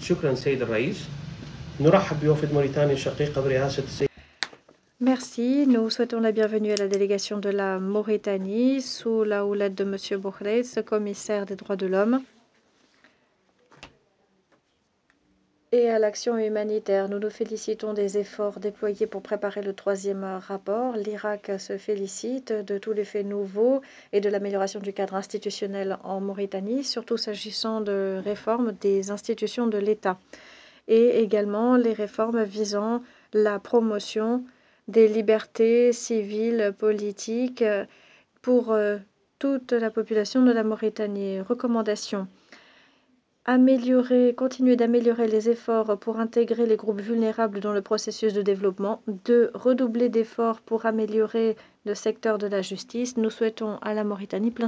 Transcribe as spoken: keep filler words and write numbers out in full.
شكرا سيد الرئيس. نرحب بوفد موريتانيا الشقيقة برئاسة السيد. Merci. Nous souhaitons la bienvenue à la délégation de la Mauritanie sous la houlette de M. Bourrez, commissaire des droits de l'homme, et à l'action humanitaire. Nous nous félicitons des efforts déployés pour préparer le troisième rapport. L'Irak se félicite de tous les faits nouveaux et de l'amélioration du cadre institutionnel en Mauritanie, surtout s'agissant de réformes des institutions de l'État, et également les réformes visant la promotion des libertés civiles, politiques pour euh, toute la population de la Mauritanie. Recommandations: améliorer, continuer d'améliorer les efforts pour intégrer les groupes vulnérables dans le processus de développement. Deux, redoubler d'efforts pour améliorer le secteur de la justice. Nous souhaitons à la Mauritanie plein